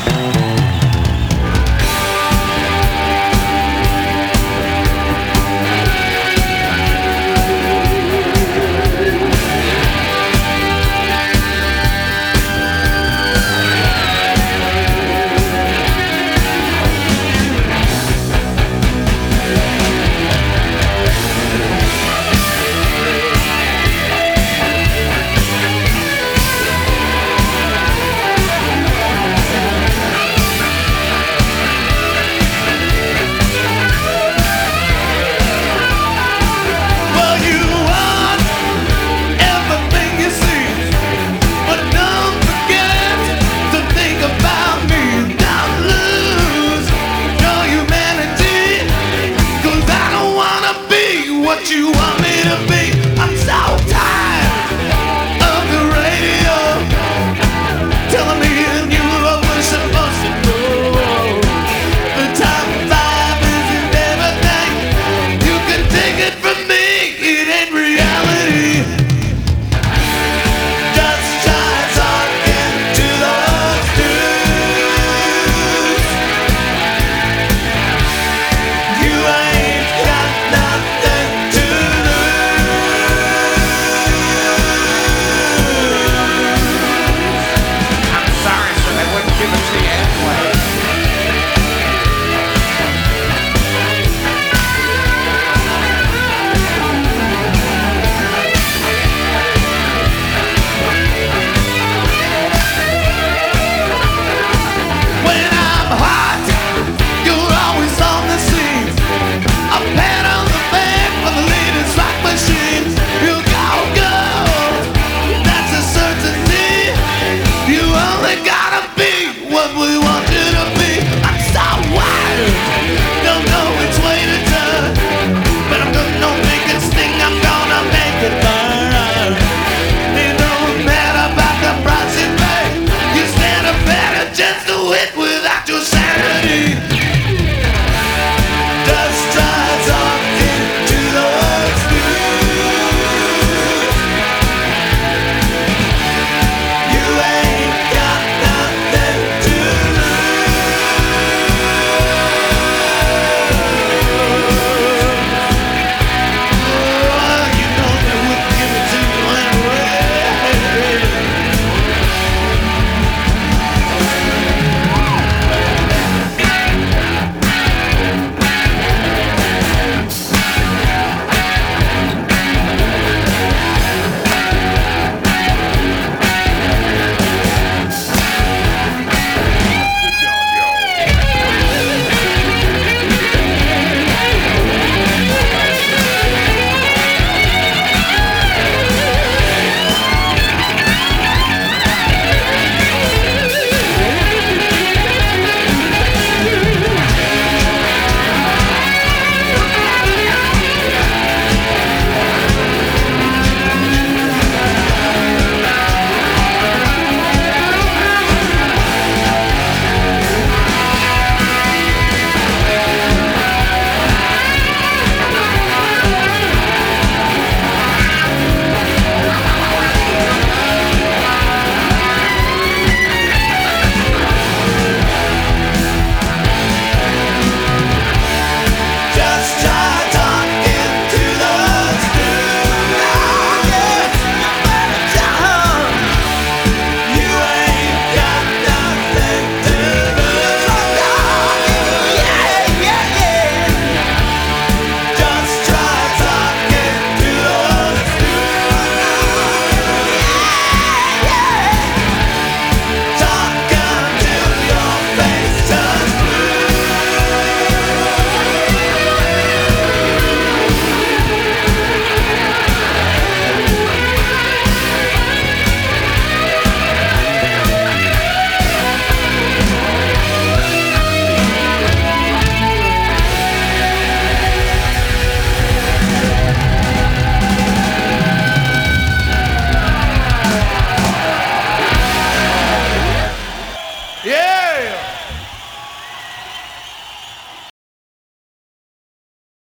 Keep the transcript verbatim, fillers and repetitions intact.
What you want me to be? I'm so tired of the radio telling me you knew what we're supposed to know. The top five isn't everything. You can take it from me, it ain't reality. Just try talking to those dudes. You ain't got nothing. Give it to you.